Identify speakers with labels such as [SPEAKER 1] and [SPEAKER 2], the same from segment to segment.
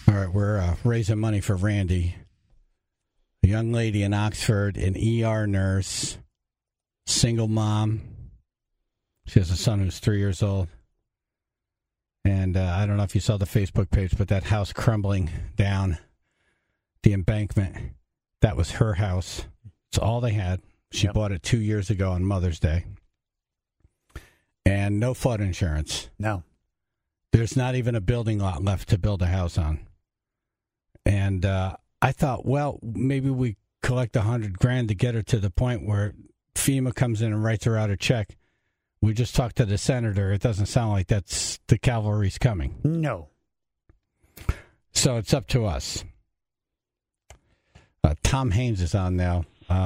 [SPEAKER 1] All right, we're raising money for Randy. A young lady in Oxford, an ER nurse, single mom. She has a son who's 3 years old. And I don't know if you saw the Facebook page, but that house crumbling down the embankment, that was her house. It's all they had. She bought it 2 years ago on Mother's Day. And no flood insurance.
[SPEAKER 2] No.
[SPEAKER 1] There's not even a building lot left to build a house on. And I thought, well, maybe we collect $100,000 to get her to the point where FEMA comes in and writes her out a check. We just talked to the senator. It doesn't sound like that's the cavalry's coming.
[SPEAKER 2] No.
[SPEAKER 1] So it's up to us. Tom Haynes is on now.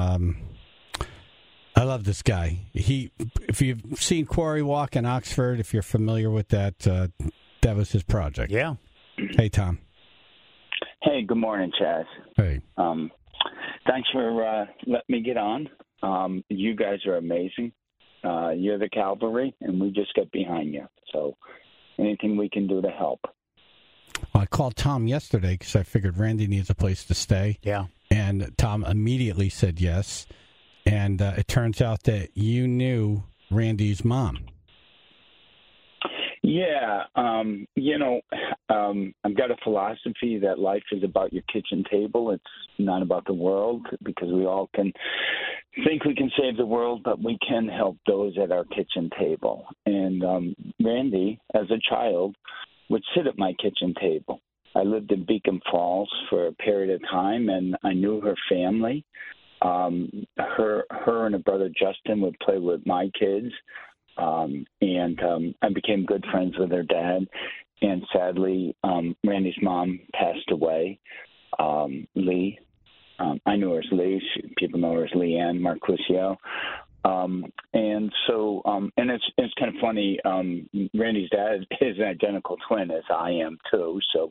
[SPEAKER 1] I love this guy. If you've seen Quarry Walk in Oxford, if you're familiar with that, that was his project.
[SPEAKER 2] Yeah.
[SPEAKER 1] Hey, Tom.
[SPEAKER 3] Hey, good morning, Chaz.
[SPEAKER 1] Hey.
[SPEAKER 3] Thanks for letting me get on. You guys are amazing. You're the cavalry, and we just get behind you. So anything we can do to help.
[SPEAKER 1] Well, I called Tom yesterday because I figured Randy needs a place to stay.
[SPEAKER 2] Yeah.
[SPEAKER 1] And Tom immediately said yes. And it turns out that you knew Randy's mom.
[SPEAKER 3] Yeah. I've got a philosophy that life is about your kitchen table. It's not about the world, because we all can think we can save the world, but we can help those at our kitchen table. And Randy, as a child, would sit at my kitchen table. I lived in Beacon Falls for a period of time, and I knew her family. Her and her brother Justin would play with my kids. I became good friends with her dad. And sadly, Randy's mom passed away, Lee. I knew her as Lee. People know her as Leanne Marcusio. And it's kind of funny. Randy's dad is an identical twin, as I am too. So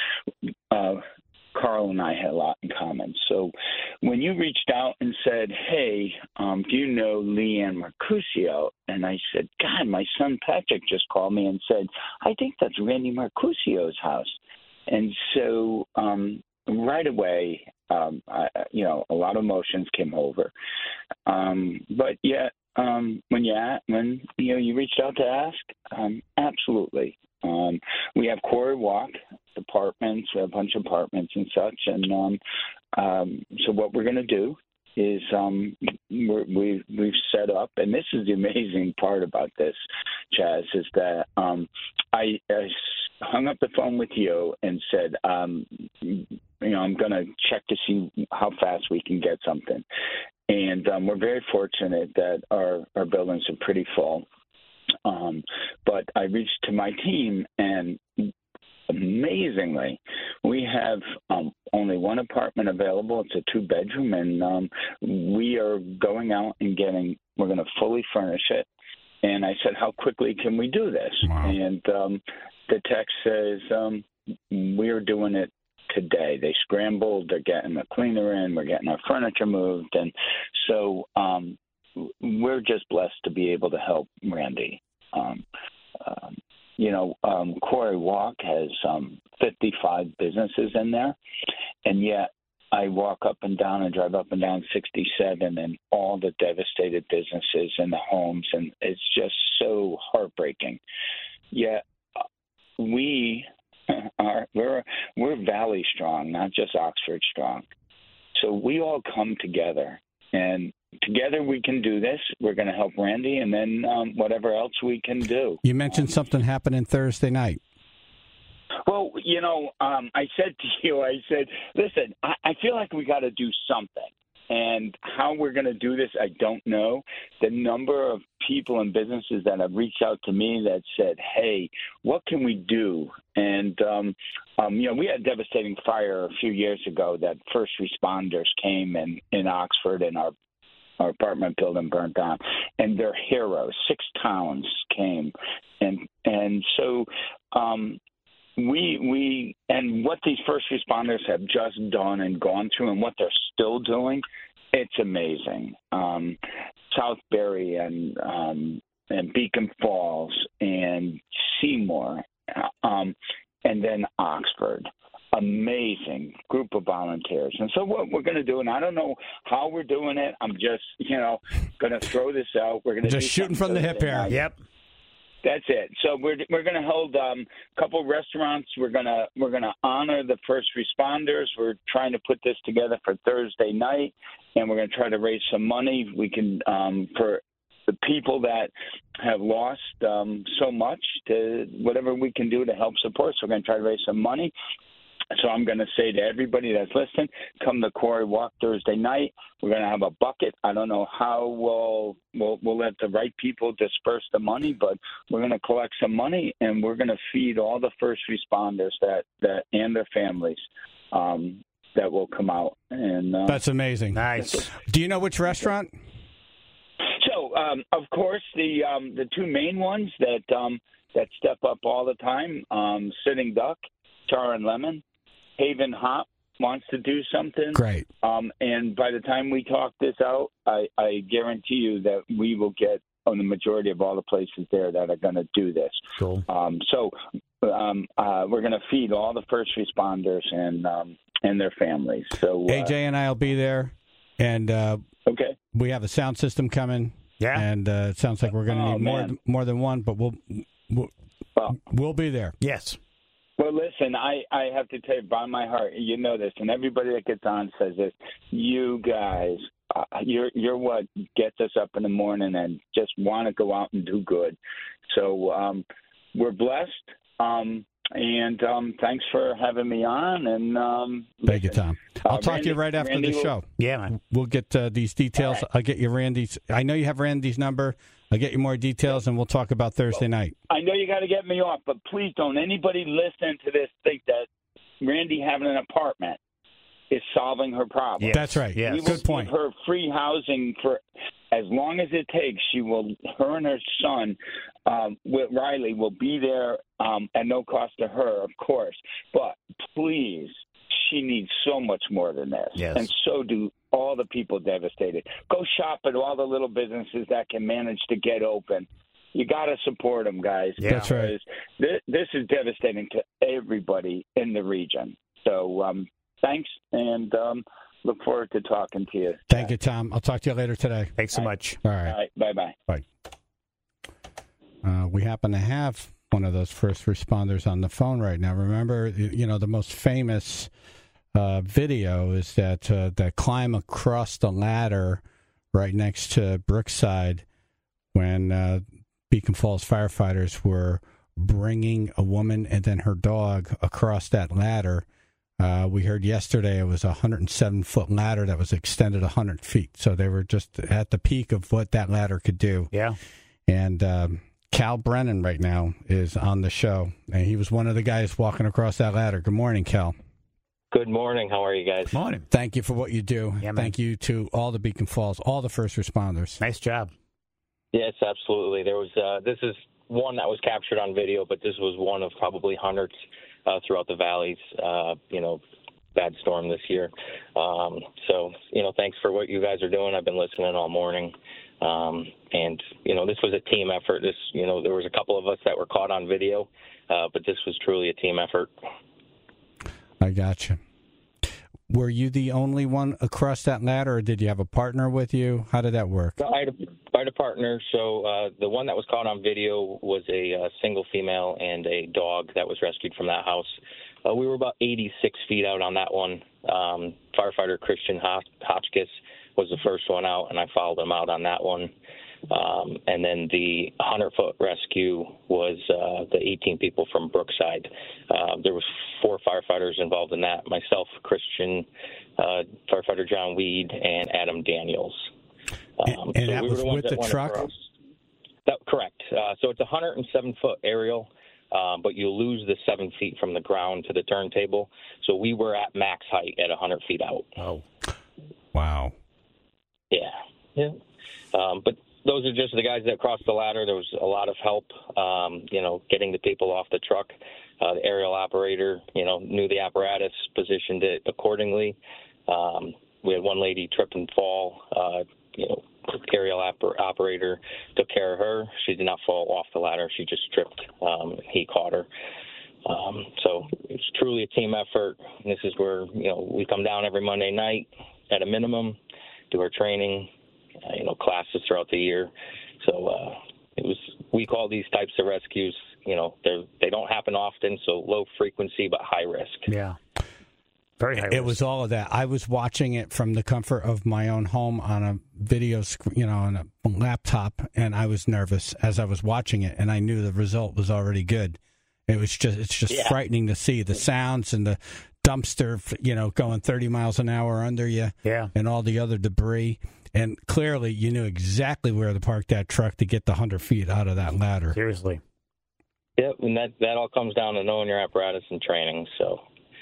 [SPEAKER 3] Carl and I had a lot in common. So when you reached out and said, hey, do you know Leanne Marcusio? And I said, God, my son Patrick just called me and said, I think that's Randy Marcusio's house. And so right away, a lot of emotions came over. But yet, when you reached out to ask, absolutely. We have Quarry Walk apartments, a bunch of apartments and such, and so what we're going to do is we've set up, and this is the amazing part about this, Chaz, is that I hung up the phone with you and said, I'm going to check to see how fast we can get something. And we're very fortunate that our buildings are pretty full. But I reached to my team, and amazingly, we have only one apartment available. It's a 2-bedroom, and we are going out and we're going to fully furnish it. And I said, how quickly can we do this?
[SPEAKER 1] Wow.
[SPEAKER 3] And the text says, we're doing it today. They scrambled. They're getting the cleaner in. We're getting our furniture moved. And so we're just blessed to be able to help Randy. Quarry Walk has 55 businesses in there, and yet I walk up and down and drive up and down 67 and all the devastated businesses and the homes, and it's just so heartbreaking. Yet we're Valley strong, not just Oxford strong. So we all come together, and together we can do this. We're going to help Randy, and then whatever else we can do.
[SPEAKER 1] You mentioned something happening Thursday night.
[SPEAKER 3] Well, I said to you, listen, I feel like we got to do something. And how we're going to do this, I don't know. The number of people and businesses that have reached out to me that said, hey, what can we do? And, we had a devastating fire a few years ago that first responders came in Oxford, and our apartment building burnt down, and they're heroes. 6 towns came, and so we what these first responders have just done and gone through, and what they're still doing, it's amazing. Southbury and Beacon Falls and Seymour, and then Oxford. amazing group of volunteers. And so what we're going to do, and I don't know how we're doing it, I'm just, going to throw this out. We're going to
[SPEAKER 1] just shooting from the hip here.
[SPEAKER 2] Yep.
[SPEAKER 3] That's it. So we're going to hold a couple restaurants. We're going to honor the first responders. We're trying to put this together for Thursday night, and we're going to try to raise some money. We can for the people that have lost so much, to whatever we can do to help support. So we're going to try to raise some money. So I'm going to say to everybody that's listening, come to Quarry Walk Thursday night. We're going to have a bucket. I don't know how we'll let the right people disperse the money, but we're going to collect some money, and we're going to feed all the first responders that and their families that will come out. And
[SPEAKER 1] that's amazing.
[SPEAKER 2] Nice.
[SPEAKER 1] Do you know which restaurant?
[SPEAKER 3] So, of course, the two main ones that step up all the time, Sitting Duck, Char and Lemon. Haven Hop wants to do something.
[SPEAKER 1] Great.
[SPEAKER 3] And by the time we talk this out, I guarantee you that we will get on the majority of all the places there that are going to do this.
[SPEAKER 2] Cool.
[SPEAKER 3] So we're going to feed all the first responders and their families. So
[SPEAKER 1] AJ and I will be there, and
[SPEAKER 3] okay,
[SPEAKER 1] we have a sound system coming.
[SPEAKER 2] Yeah.
[SPEAKER 1] And it sounds like we're going to need more than one, but we'll be there.
[SPEAKER 2] Yes.
[SPEAKER 3] Well, listen, I have to tell you, by my heart, you know this, and everybody that gets on says this, you guys, you're what gets us up in the morning and just want to go out and do good. So we're blessed, and thanks for having me on. And
[SPEAKER 1] thank you, Tom. I'll talk to you right after
[SPEAKER 3] Randy
[SPEAKER 1] the show.
[SPEAKER 2] Yeah, man.
[SPEAKER 1] We'll get these details.
[SPEAKER 3] Right.
[SPEAKER 1] I'll get you Randy's. I know you have Randy's number. I'll get you more details, and we'll talk about Thursday night.
[SPEAKER 3] I know you got to get me off, but please don't anybody listening to this think that Randy having an apartment is solving her problem.
[SPEAKER 2] Yes.
[SPEAKER 1] That's right.
[SPEAKER 2] Yes.
[SPEAKER 3] We will
[SPEAKER 1] Good point.
[SPEAKER 3] give her free housing for as long as it takes. Her and her son, Riley, will be there at no cost to her, of course. But please, she needs so much more than this.
[SPEAKER 2] Yes.
[SPEAKER 3] And so do all the people devastated. Go shop at all the little businesses that can manage to get open. You got to support them, guys.
[SPEAKER 2] Yeah.
[SPEAKER 1] That's right.
[SPEAKER 3] This is devastating to everybody in the region. So thanks, and look forward to talking to you.
[SPEAKER 1] Thank you, Tom. I'll talk to you later today.
[SPEAKER 2] Thanks so much.
[SPEAKER 1] All right.
[SPEAKER 3] All right. Bye-bye.
[SPEAKER 1] Bye. We happen to have one of those first responders on the phone right now. Remember, the most famous video is that climb across the ladder right next to Brookside when Beacon Falls firefighters were bringing a woman and then her dog across that ladder. We heard yesterday it was a 107-foot ladder that was extended 100 feet. So they were just at the peak of what that ladder could do.
[SPEAKER 2] Yeah.
[SPEAKER 1] And Cal Brennan right now is on the show, and he was one of the guys walking across that ladder. Good morning, Cal.
[SPEAKER 4] Good morning. How are you guys?
[SPEAKER 2] Morning.
[SPEAKER 1] Thank you for what you do.
[SPEAKER 2] Yeah, man.
[SPEAKER 1] Thank you to all the Beacon Falls, all the first responders.
[SPEAKER 2] Nice job.
[SPEAKER 4] Yes, absolutely. There was this is one that was captured on video, but this was one of probably hundreds throughout the valleys. Bad storm this year. So thanks for what you guys are doing. I've been listening all morning. And this was a team effort. There was a couple of us that were caught on video, but this was truly a team effort.
[SPEAKER 1] I got you. Were you the only one across that ladder, or did you have a partner with you? How did that work?
[SPEAKER 4] I had a partner. So the one that was caught on video was a single female and a dog that was rescued from that house. We were about 86 feet out on that one. Firefighter Christian Hotchkiss was the first one out, and I followed him out on that one. And then the 100-foot rescue was the 18 people from Brookside. There was 4 firefighters involved in that, myself, Christian, firefighter John Weed, and Adam Daniels.
[SPEAKER 1] And that was with the truck?
[SPEAKER 4] Correct. So it's a 107-foot aerial, but you lose the 7 feet from the ground to the turntable. So we were at max height at 100 feet out.
[SPEAKER 2] Oh.
[SPEAKER 1] Wow.
[SPEAKER 4] Yeah. But those are just the guys that crossed the ladder. There was a lot of help, getting the people off the truck. The aerial operator, knew the apparatus, positioned it accordingly. We had one lady trip and fall. Aerial operator took care of her. She did not fall off the ladder. She just tripped. He caught her. So it's truly a team effort. And this is where, we come down every Monday night at a minimum, do our training, classes throughout the year. So we call these types of rescues, they don't happen often, so low frequency but high risk.
[SPEAKER 2] Yeah. Very high risk.
[SPEAKER 1] It was all of that. I was watching it from the comfort of my own home on a video screen, on a laptop, and I was nervous as I was watching it, and I knew the result was already good. It's just frightening to see the sounds and the dumpster, going 30 miles an hour under you, and all the other debris. And clearly, you knew exactly where to park that truck to get the 100 feet out of that ladder.
[SPEAKER 2] Seriously.
[SPEAKER 4] Yep, and that all comes down to knowing your apparatus and training. So,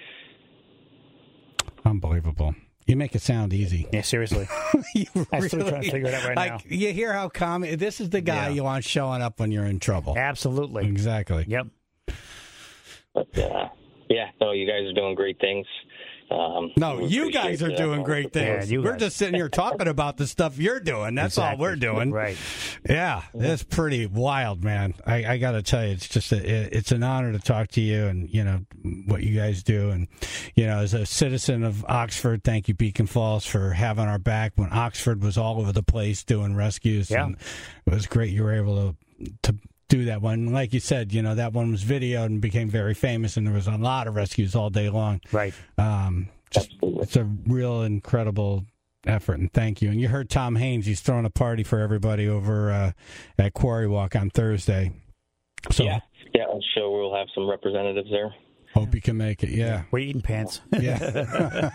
[SPEAKER 1] unbelievable. You make it sound easy.
[SPEAKER 2] Yeah, seriously. I'm still trying to figure it out right now.
[SPEAKER 1] You hear how calm. This is the guy you want showing up when you're in trouble.
[SPEAKER 2] Absolutely.
[SPEAKER 1] Exactly.
[SPEAKER 2] Yep.
[SPEAKER 4] But, no, you guys are doing great things.
[SPEAKER 1] You guys are doing great things.
[SPEAKER 2] Yeah,
[SPEAKER 1] we're just sitting here talking about the stuff you're doing. That's all we're doing.
[SPEAKER 2] Right.
[SPEAKER 1] Yeah, that's pretty wild, man. I got to tell you, it's just it's an honor to talk to you and, what you guys do. And, as a citizen of Oxford, thank you, Beacon Falls, for having our back when Oxford was all over the place doing rescues.
[SPEAKER 2] Yeah.
[SPEAKER 1] And it was great you were able to do that one. Like you said, that one was videoed and became very famous, and there was a lot of rescues all day long.
[SPEAKER 2] Right.
[SPEAKER 1] It's a real incredible effort, and thank you. And you heard Tom Haynes, he's throwing a party for everybody over at Quarry Walk on Thursday. So,
[SPEAKER 4] yeah, I'm sure we'll have some representatives there.
[SPEAKER 1] Hope you can make it, yeah.
[SPEAKER 2] We're eating pants.
[SPEAKER 1] Yeah.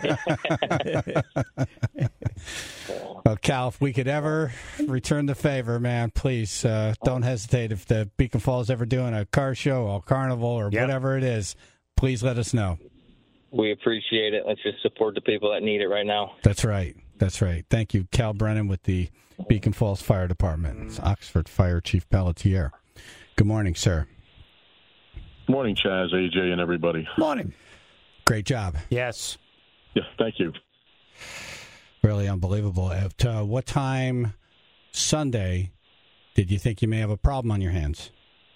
[SPEAKER 1] Well, Cal, if we could ever return the favor, man, please don't hesitate. If the Beacon Falls ever doing a car show or carnival or whatever it is, please let us know.
[SPEAKER 4] We appreciate it. Let's just support the people that need it right now.
[SPEAKER 1] That's right. Thank you, Cal Brennan with the Beacon Falls Fire Department. It's Oxford Fire Chief Pelletier. Good morning, sir.
[SPEAKER 5] Morning, Chaz, AJ, and everybody.
[SPEAKER 2] Morning.
[SPEAKER 1] Great job.
[SPEAKER 2] Yes.
[SPEAKER 5] Yeah, thank you.
[SPEAKER 1] Really unbelievable. At what time Sunday did you think you may have a problem on your hands?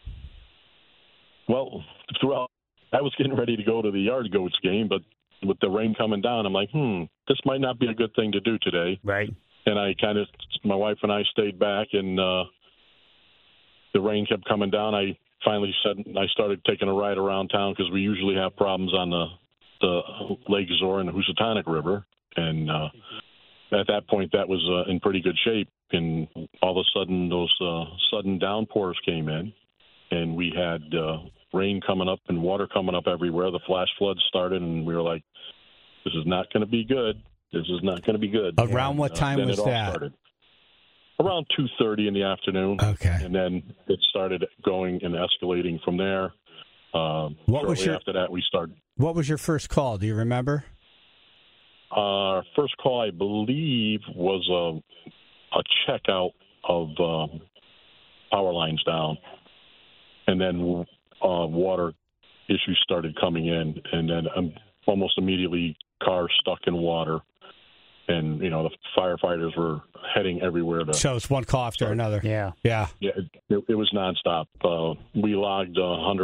[SPEAKER 5] Well, I was getting ready to go to the Yard Goats game, but with the rain coming down, I'm like, this might not be a good thing to do today.
[SPEAKER 2] Right.
[SPEAKER 5] And my wife and I stayed back, and the rain kept coming down. I finally said I started taking a ride around town because we usually have problems on the Lake Zor and the Housatonic River. And at that point, that was in pretty good shape. And all of a sudden, those sudden downpours came in, and we had rain coming up and water coming up everywhere. The flash floods started, and we were like, this is not going to be good. This is not going to be good.
[SPEAKER 1] Around what time was that?
[SPEAKER 5] Started. Around 2:30 in the afternoon.
[SPEAKER 1] Okay.
[SPEAKER 5] And then it started going and escalating from there. After that, we started.
[SPEAKER 1] What was your first call? Do you remember?
[SPEAKER 5] Our first call, I believe, was a checkout of power lines down. And then water issues started coming in. And then almost immediately, cars stuck in water. And, the firefighters were heading everywhere.
[SPEAKER 1] So it's one call after another.
[SPEAKER 2] Yeah.
[SPEAKER 5] Yeah, it was nonstop. We logged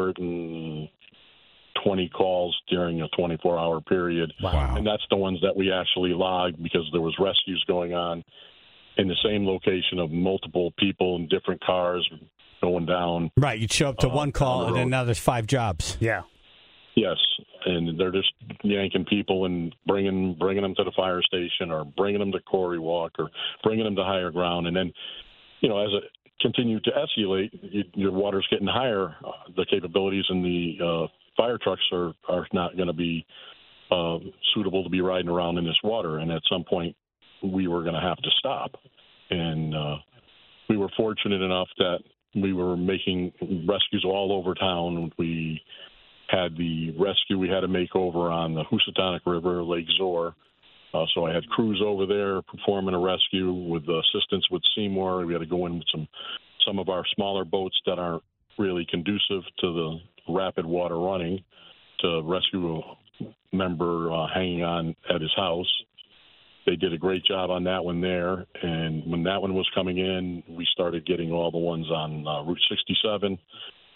[SPEAKER 5] 120 calls during a 24-hour period.
[SPEAKER 1] Wow.
[SPEAKER 5] And that's the ones that we actually logged because there was rescues going on in the same location of multiple people in different cars going down.
[SPEAKER 1] Right, you'd show up to one call, and then now there's 5 jobs.
[SPEAKER 2] Yeah.
[SPEAKER 5] Yes, and they're just yanking people and bringing them to the fire station or bringing them to Quarry Walk or bringing them to higher ground. And then, as it continued to escalate, your water's getting higher. The capabilities in the fire trucks are not going to be suitable to be riding around in this water. And at some point, we were going to have to stop. And we were fortunate enough that we were making rescues all over town. We had the rescue we had to make over on the Housatonic River, Lake Zor. So I had crews over there performing a rescue with assistance with Seymour. We had to go in with some of our smaller boats that aren't really conducive to the rapid water running to rescue a member hanging on at his house. They did a great job on that one there. And when that one was coming in, we started getting all the ones on Route 67.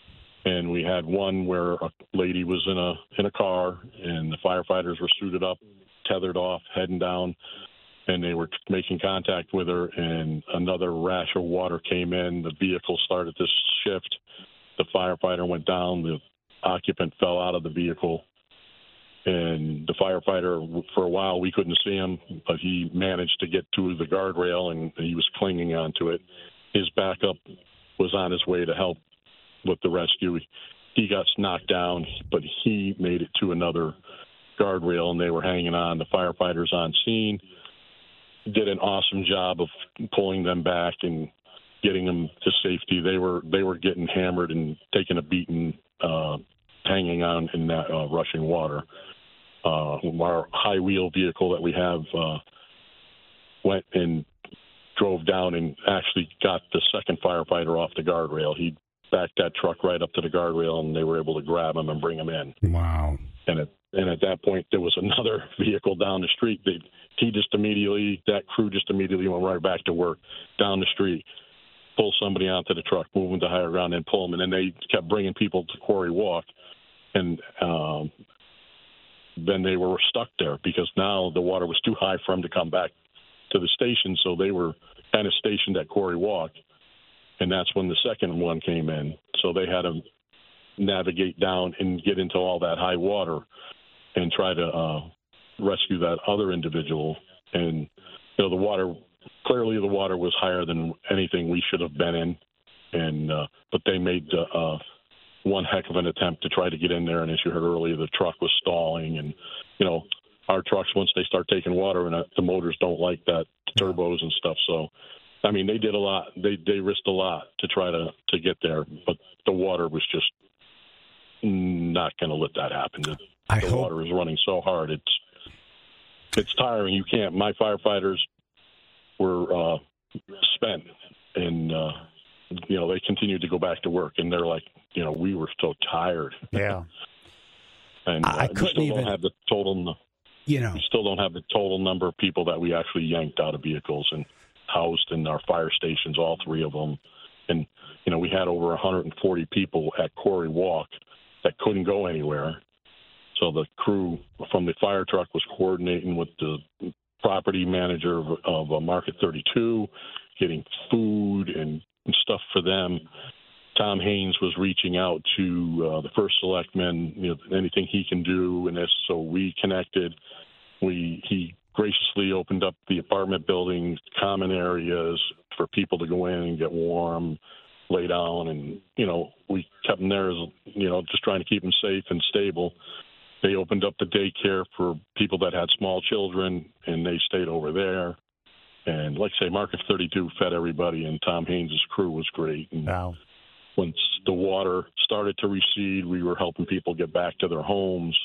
[SPEAKER 5] And we had one where a lady was in a car, and the firefighters were suited up, tethered off, heading down, and they were making contact with her, and another rash of water came in. The vehicle started to shift. The firefighter went down. The occupant fell out of the vehicle. And the firefighter, for a while, we couldn't see him, but he managed to get to the guardrail, and he was clinging onto it. His backup was on his way to help with the rescue. He got knocked down, but he made it to another guardrail, and they were hanging on. The firefighters on scene did an awesome job of pulling them back and getting them to safety. They were getting hammered and taking a beating, hanging on in that rushing water. Our high wheel vehicle that we have went and drove down and actually got the second firefighter off the guardrail. He backed that truck right up to the guardrail, and they were able to grab him and bring him in.
[SPEAKER 1] Wow.
[SPEAKER 5] And at that point, there was another vehicle down the street. That crew just immediately went right back to work down the street, pull somebody onto the truck, move them to higher ground, and pull them. And then they kept bringing people to Quarry Walk, and then they were stuck there because now the water was too high for them to come back to the station, so they were kind of stationed at Quarry Walk. And that's when the second one came in. So they had to navigate down and get into all that high water and try to rescue that other individual. And, the water was higher than anything we should have been in. And but they made one heck of an attempt to try to get in there. And as you heard earlier, the truck was stalling. And, our trucks, once they start taking water, and the motors don't like that, turbos and stuff. So, I mean, they did a lot. They risked a lot to try to get there, but the water was just not going to let that happen. The water is running so hard. It's tiring. You can't. My firefighters were spent, and, they continued to go back to work, and they're like, we were so tired.
[SPEAKER 2] Yeah.
[SPEAKER 5] And
[SPEAKER 1] I
[SPEAKER 5] we still don't have the total. We still don't have the total number of people that we actually yanked out of vehicles and housed in our fire stations, all three of them. And, we had over 140 people at Quarry Walk that couldn't go anywhere. So the crew from the fire truck was coordinating with the property manager of Market 32, getting food and stuff for them. Tom Haynes was reaching out to the first selectman, anything he can do, and so we connected. He graciously opened up the apartment buildings, common areas for people to go in and get warm, lay down, and we kept them there as just trying to keep them safe and stable. They opened up the daycare for people that had small children, and they stayed over there. And like I say, Market 32 fed everybody, and Tom Haynes' crew was great. And
[SPEAKER 2] wow.
[SPEAKER 5] Once the water started to recede, we were helping people get back to their homes.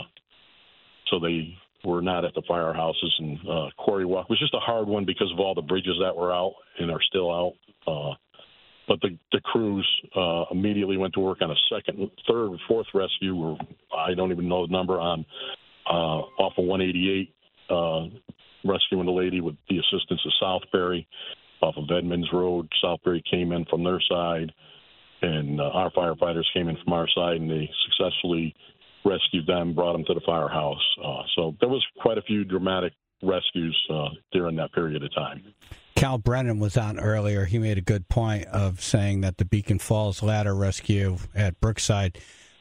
[SPEAKER 5] So they were not at the firehouses. And Quarry Walk was just a hard one because of all the bridges that were out and are still out. But the crews immediately went to work on a second, third, fourth rescue, or I don't even know the number, on off of 188, rescuing a lady with the assistance of Southbury off of Edmonds Road. Southbury came in from their side, and our firefighters came in from our side, and they successfully rescued them, brought them to the firehouse. So there was quite a few dramatic rescues during that period of time.
[SPEAKER 1] Cal Brennan was on earlier. He made a good point of saying that the Beacon Falls ladder rescue at Brookside,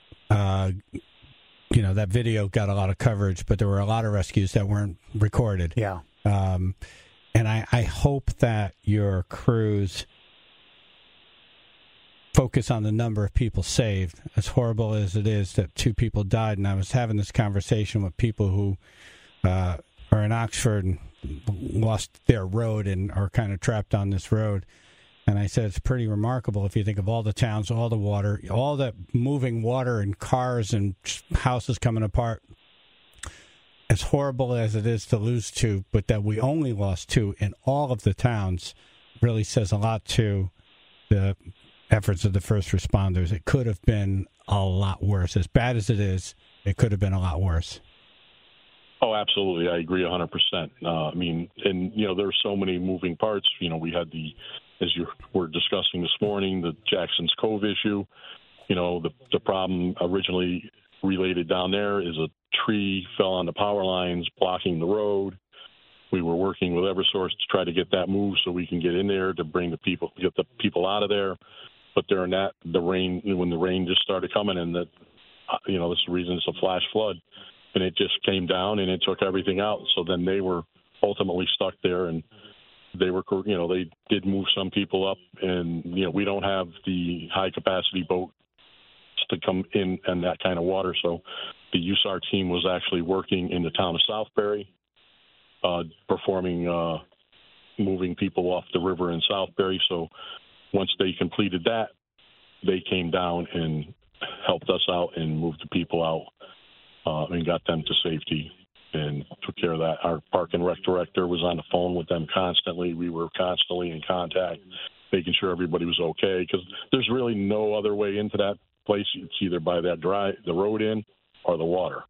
[SPEAKER 1] that video got a lot of coverage, but there were a lot of rescues that weren't recorded.
[SPEAKER 2] Yeah.
[SPEAKER 1] And I hope that your crews focus on the number of people saved, as horrible as it is that 2 people died. And I was having this conversation with people who are in Oxford and lost their road and are kind of trapped on this road. And I said, it's pretty remarkable if you think of all the towns, all the water, all the moving water and cars and houses coming apart. As horrible as it is to lose 2, but that we only lost 2 in all of the towns really says a lot to the efforts of the first responders. It could have been a lot worse. As bad as it is, it could have been a lot worse.
[SPEAKER 5] Oh, absolutely. I agree 100%. There's so many moving parts. We had as you were discussing this morning, the Jackson's Cove issue. the problem originally related down there is a tree fell on the power lines blocking the road. We were working with Eversource to try to get that moved so we can get in there to get the people out of there. But during that, when the rain just started coming, and that's the reason it's a flash flood, and it just came down and it took everything out. So then they were ultimately stuck there, and they did move some people up, and we don't have the high capacity boats to come in and that kind of water. So the USAR team was actually working in the town of Southbury, performing moving people off the river in Southbury. So once they completed that, they came down and helped us out and moved the people out and got them to safety and took care of that. Our park and rec director was on the phone with them constantly. We were constantly in contact, making sure everybody was okay, because there's really no other way into that place. It's either by the road in or the water.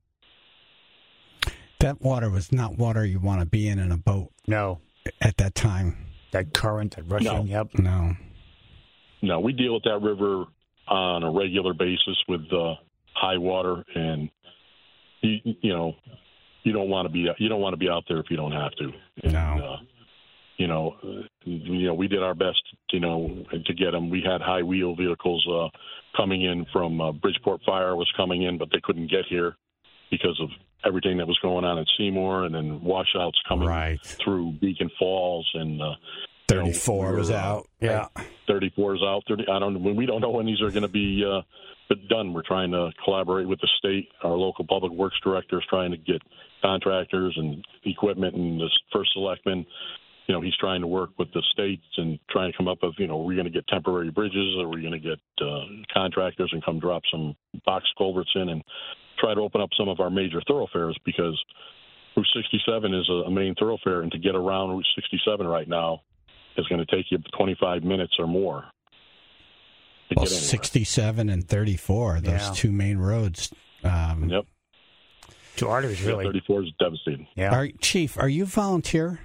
[SPEAKER 1] That water was not water you want to be in a boat.
[SPEAKER 2] No.
[SPEAKER 1] At that time.
[SPEAKER 2] That current, that rushing,
[SPEAKER 1] Yep. No.
[SPEAKER 5] No, we deal with that river on a regular basis with high water, and you don't want to be out there if you don't have to. And, we did our best, to get them. We had high wheel vehicles coming in from Bridgeport Fire was coming in, but they couldn't get here because of everything that was going on in Seymour, and then washouts coming through Beacon Falls, and
[SPEAKER 1] 34 was out. Yeah,
[SPEAKER 5] 34 is out. We don't know when these are going to be done. We're trying to collaborate with the state. Our local public works director is trying to get contractors and equipment, and the first selectman, he's trying to work with the states and trying to come up with, are we going to get temporary bridges? Or are we going to get contractors and come drop some box culverts in and try to open up some of our major thoroughfares, because Route 67 is a main thoroughfare, and to get around Route 67 right now is going to take you 25 minutes or more.
[SPEAKER 1] Well, 67 and 34, those two main roads.
[SPEAKER 5] Yep.
[SPEAKER 2] Two arteries, really.
[SPEAKER 5] 34 is devastating.
[SPEAKER 2] Yeah.
[SPEAKER 1] Chief, are you volunteer?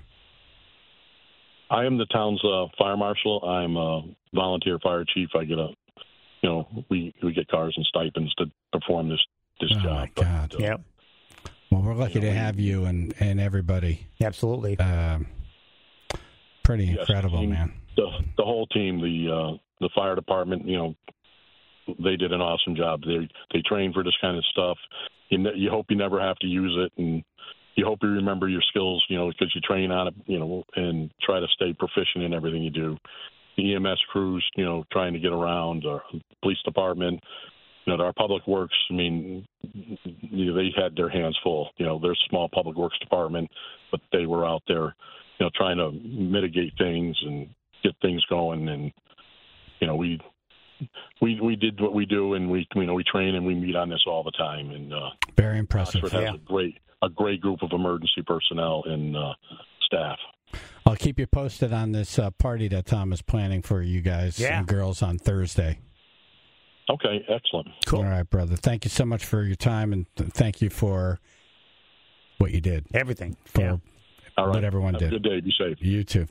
[SPEAKER 5] I am the town's fire marshal. I'm a volunteer fire chief. I get we get cars and stipends to perform this job.
[SPEAKER 1] Oh, my God.
[SPEAKER 2] Yep.
[SPEAKER 1] Well, we're lucky to have you and everybody.
[SPEAKER 2] Absolutely.
[SPEAKER 1] Pretty incredible, man.
[SPEAKER 5] The whole team, the fire department, they did an awesome job. They train for this kind of stuff. You hope you never have to use it, and you hope you remember your skills, because you train on it, and try to stay proficient in everything you do. The EMS crews, trying to get around, our police department, our public works, they had their hands full. There's a small public works department, but they were out there, trying to mitigate things and get things going. And, we did what we do, and we train and we meet on this all the time. And
[SPEAKER 1] very impressive.
[SPEAKER 5] Oxford has a great group of emergency personnel and staff.
[SPEAKER 1] I'll keep you posted on this party that Tom is planning for you guys and girls on Thursday.
[SPEAKER 5] Okay, excellent.
[SPEAKER 1] Cool. All right, brother. Thank you so much for your time, and thank you for what you did.
[SPEAKER 2] Everything.
[SPEAKER 1] For what everyone did.
[SPEAKER 5] Have a good day. Be safe.
[SPEAKER 1] You too.